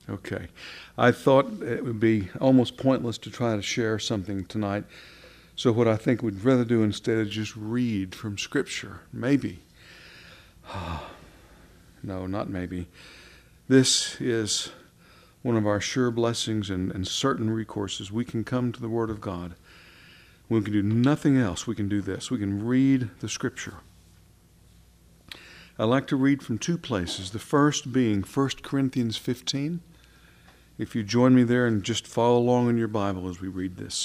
Okay. I thought it would be almost pointless to try to share something tonight. So what I think we'd rather do instead is just read from Scripture. Maybe. No, not maybe. This is one of our sure blessings and certain recourses. We can come to the Word of God. We can do nothing else. We can do this. We can read the Scripture. I like to read from two places. The first being 1 Corinthians 15. If you join me there and just follow along in your Bible as we read this.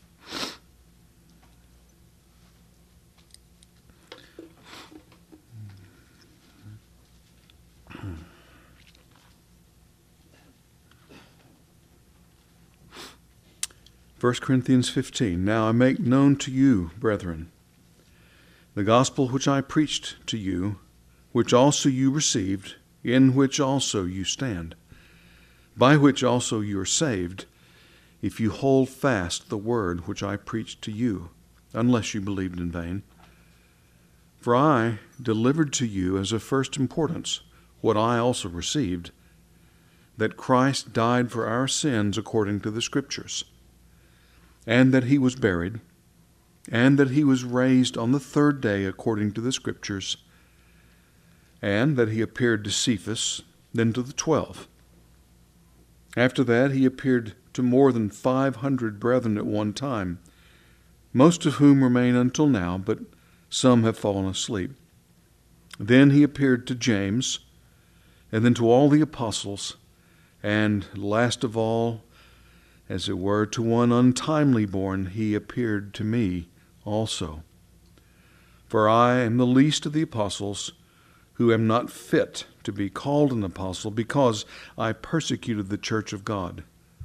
1 Corinthians 15. Now I make known to you, brethren, the gospel which I preached to you, which also you received, in which also you stand, by which also you are saved, if you hold fast the word which I preached to you, unless you believed in vain. For I delivered to you as of first importance what I also received, that Christ died for our sins according to the Scriptures, and that he was buried, and that he was raised on the third day according to the Scriptures, and that he appeared to Cephas, then to the 12. After that he appeared to more than 500 brethren at one time, most of whom remain until now, but some have fallen asleep. Then he appeared to James, and then to all the apostles, and last of all, as it were, to one untimely born, he appeared to me also. For I am the least of the apostles, who am not fit to be called an apostle, because I persecuted the church of God.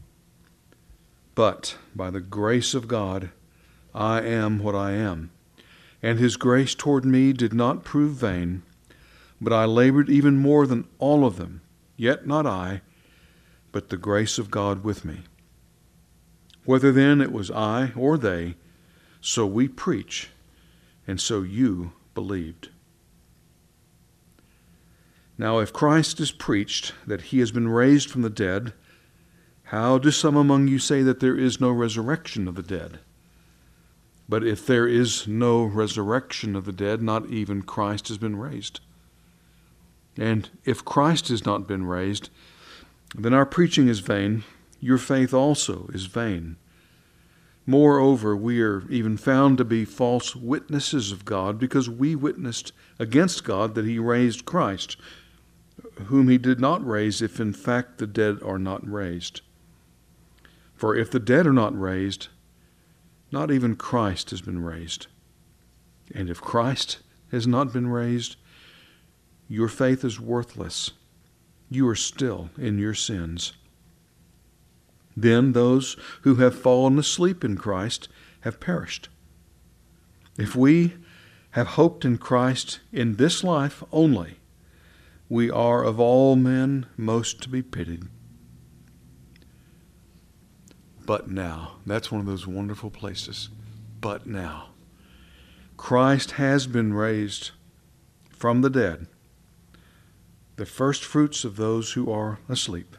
But by the grace of God, I am what I am. And his grace toward me did not prove vain, but I labored even more than all of them, yet not I, but the grace of God with me. Whether then it was I or they, so we preach, and so you believed. Now if Christ is preached that he has been raised from the dead, how do some among you say that there is no resurrection of the dead? But if there is no resurrection of the dead, not even Christ has been raised. And if Christ has not been raised, then our preaching is vain, your faith also is vain. Moreover, we are even found to be false witnesses of God, because we witnessed against God that he raised Christ, whom he did not raise, if in fact the dead are not raised. For if the dead are not raised, not even Christ has been raised. And if Christ has not been raised, your faith is worthless. You are still in your sins. Then those who have fallen asleep in Christ have perished. If we have hoped in Christ in this life only, we are of all men most to be pitied. But now, that's one of those wonderful places. But now, Christ has been raised from the dead, the first fruits of those who are asleep.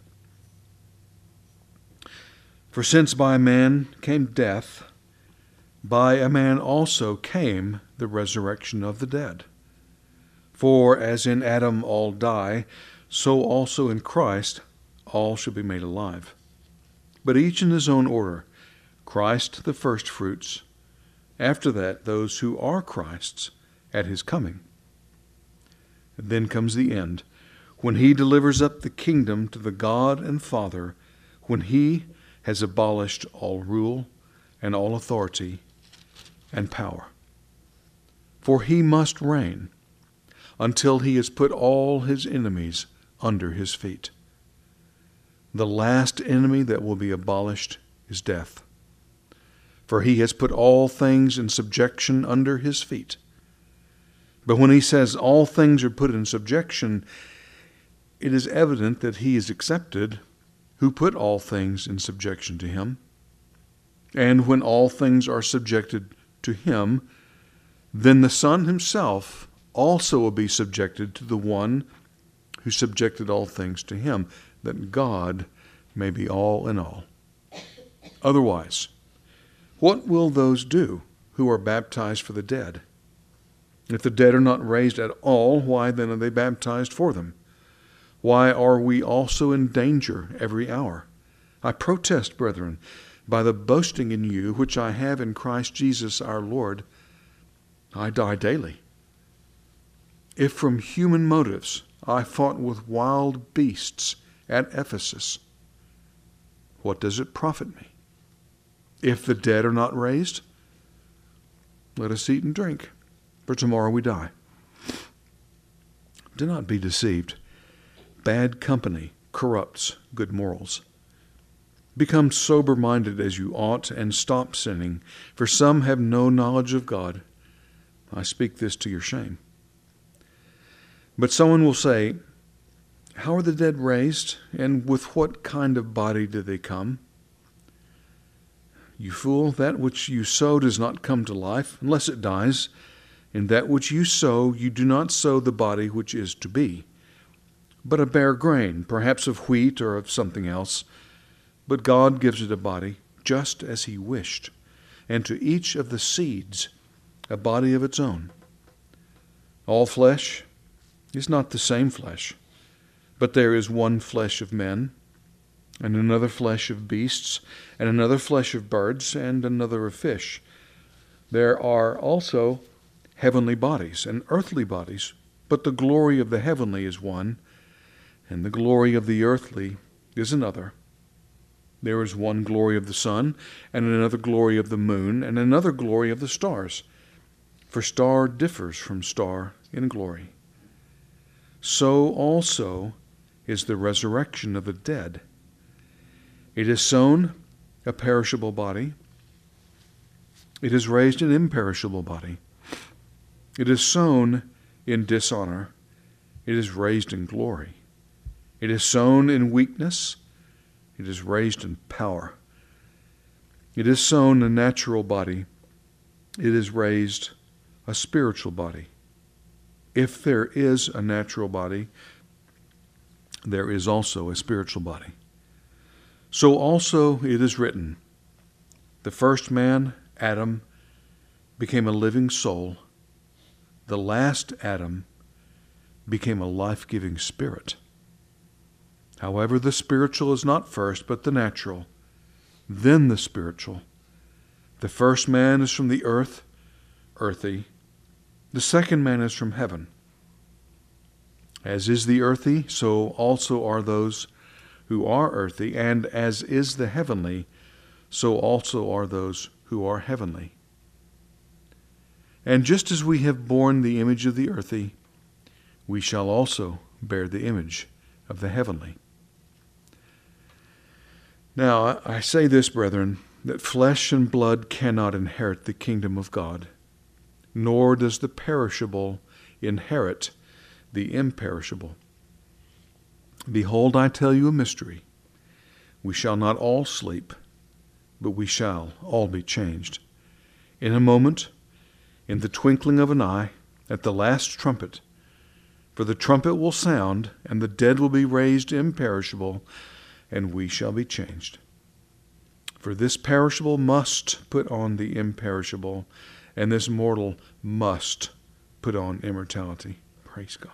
For since by a man came death, by a man also came the resurrection of the dead. For as in Adam all die, so also in Christ all shall be made alive. But each in his own order, Christ the firstfruits, after that those who are Christ's at his coming. And then comes the end, when he delivers up the kingdom to the God and Father, when he has abolished all rule and all authority and power. For he must reign until he has put all his enemies under his feet. The last enemy that will be abolished is death. For he has put all things in subjection under his feet. But when he says all things are put in subjection, it is evident that he is accepted who put all things in subjection to him. And when all things are subjected to him, then the Son himself also will be subjected to the one who subjected all things to him, that God may be all in all. Otherwise, what will those do who are baptized for the dead? If the dead are not raised at all, why then are they baptized for them? Why are we also in danger every hour? I protest, brethren, by the boasting in you which I have in Christ Jesus our Lord, I die daily. If from human motives I fought with wild beasts at Ephesus, what does it profit me? If the dead are not raised, let us eat and drink, for tomorrow we die. Do not be deceived. Bad company corrupts good morals. Become sober-minded as you ought, and stop sinning, for some have no knowledge of God. I speak this to your shame. But someone will say, how are the dead raised, and with what kind of body do they come? You fool, that which you sow does not come to life, unless it dies. In that which you sow, you do not sow the body which is to be, but a bare grain, perhaps of wheat or of something else. But God gives it a body, just as he wished, and to each of the seeds a body of its own. All flesh is not the same flesh, but there is one flesh of men, and another flesh of beasts, and another flesh of birds, and another of fish. There are also heavenly bodies and earthly bodies, but the glory of the heavenly is one, and the glory of the earthly is another. There is one glory of the sun, and another glory of the moon, and another glory of the stars. For star differs from star in glory. So also is the resurrection of the dead. It is sown a perishable body. It is raised an imperishable body. It is sown in dishonor. It is raised in glory. It is sown in weakness. It is raised in power. It is sown a natural body. It is raised a spiritual body. If there is a natural body, there is also a spiritual body. So also it is written, the first man, Adam, became a living soul. The last Adam became a life-giving spirit. However, the spiritual is not first, but the natural, then the spiritual. The first man is from the earth, earthy. The second man is from heaven. As is the earthy, so also are those who are earthy, and as is the heavenly, so also are those who are heavenly. And just as we have borne the image of the earthy, we shall also bear the image of the heavenly. Now, I say this, brethren, that flesh and blood cannot inherit the kingdom of God, nor does the perishable inherit the imperishable. Behold, I tell you a mystery. We shall not all sleep, but we shall all be changed. In a moment, in the twinkling of an eye, at the last trumpet. For the trumpet will sound, and the dead will be raised imperishable, and we shall be changed. For this perishable must put on the imperishable, and this mortal must put on immortality. Praise God.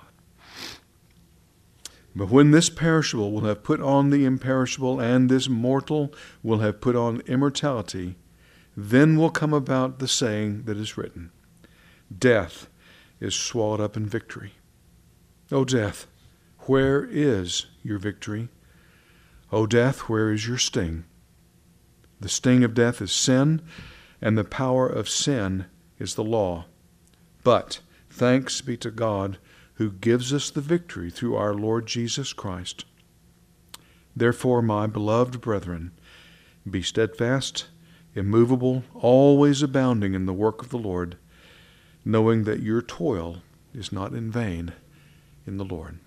But when this perishable will have put on the imperishable, and this mortal will have put on immortality, then will come about the saying that is written, death is swallowed up in victory. O death, where is your victory? O death, where is your sting? The sting of death is sin, and the power of sin is the law. But thanks be to God, who gives us the victory through our Lord Jesus Christ. Therefore, my beloved brethren, be steadfast, immovable, always abounding in the work of the Lord, knowing that your toil is not in vain in the Lord.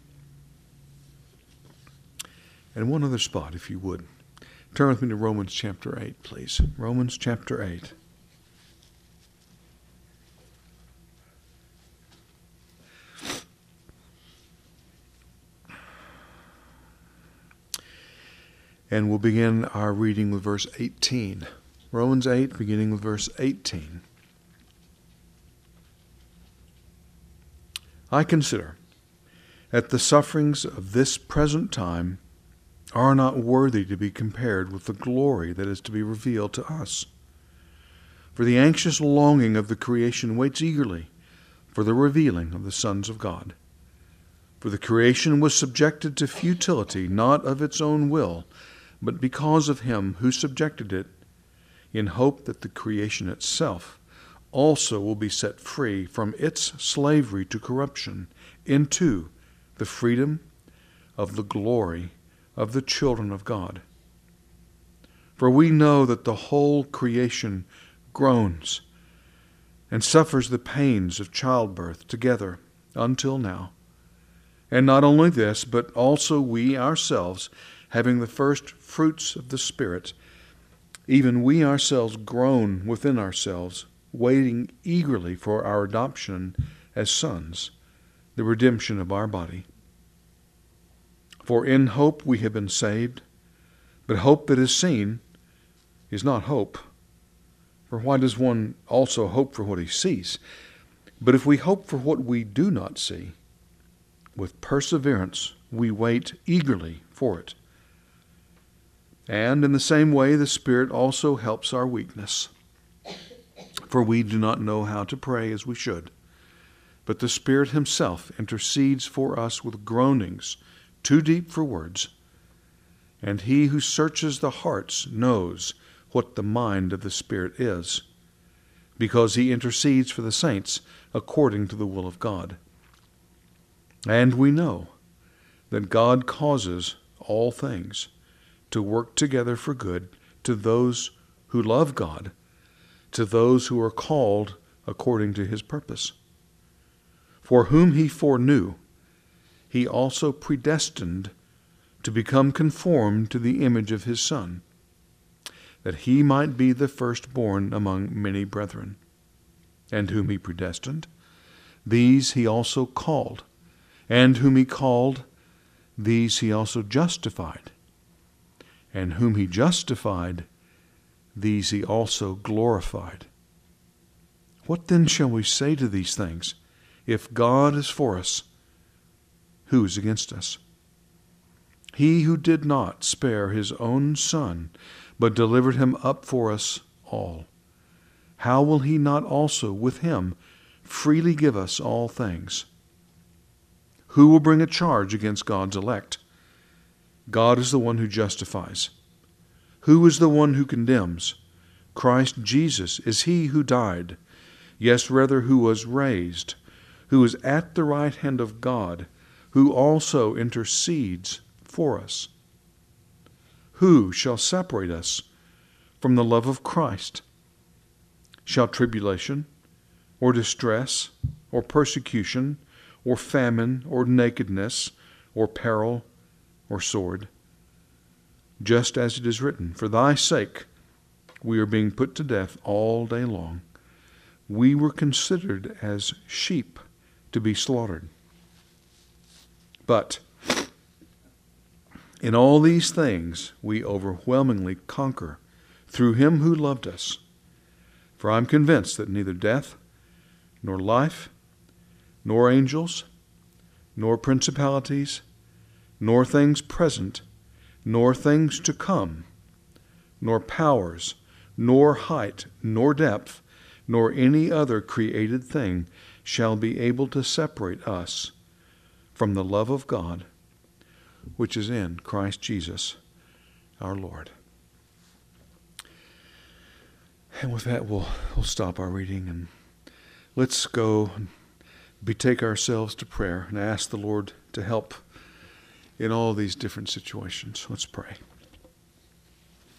And one other spot, if you would. Turn with me to Romans chapter 8, please. Romans chapter 8. And we'll begin our reading with verse 18. Romans 8, beginning with verse 18. I consider that the sufferings of this present time are not worthy to be compared with the glory that is to be revealed to us. For the anxious longing of the creation waits eagerly for the revealing of the sons of God. For the creation was subjected to futility, not of its own will, but because of him who subjected it, in hope that the creation itself also will be set free from its slavery to corruption into the freedom of the glory of the children of God. For we know that the whole creation groans and suffers the pains of childbirth together until now. And not only this, but also we ourselves, having the first fruits of the Spirit, even we ourselves groan within ourselves, waiting eagerly for our adoption as sons, the redemption of our body. For in hope we have been saved, but hope that is seen is not hope. For why does one also hope for what he sees? But if we hope for what we do not see, with perseverance we wait eagerly for it. And in the same way the Spirit also helps our weakness. For we do not know how to pray as we should, but the Spirit himself intercedes for us with groanings too deep for words. And he who searches the hearts knows what the mind of the Spirit is, because he intercedes for the saints according to the will of God. And we know that God causes all things to work together for good to those who love God, to those who are called according to his purpose. For whom he foreknew, he also predestined to become conformed to the image of his Son, that he might be the firstborn among many brethren. And whom he predestined, these he also called. And whom he called, these he also justified. And whom he justified, these he also glorified. What then shall we say to these things? If God is for us, who is against us? He who did not spare his own Son, but delivered him up for us all, how will he not also with him freely give us all things? Who will bring a charge against God's elect? God is the one who justifies. Who is the one who condemns? Christ Jesus is he who died, yes, rather who was raised, who is at the right hand of God, who also intercedes for us. Who shall separate us from the love of Christ? Shall tribulation, or distress, or persecution, or famine, or nakedness, or peril, or sword? Just as it is written, for thy sake we are being put to death all day long. We were considered as sheep to be slaughtered. But in all these things we overwhelmingly conquer through him who loved us. For I am convinced that neither death, nor life, nor angels, nor principalities, nor things present, nor things to come, nor powers, nor height, nor depth, nor any other created thing shall be able to separate us from the love of God, which is in Christ Jesus our Lord. And with that, we'll stop our reading and let's go and betake ourselves to prayer and ask the Lord to help in all these different situations. Let's pray.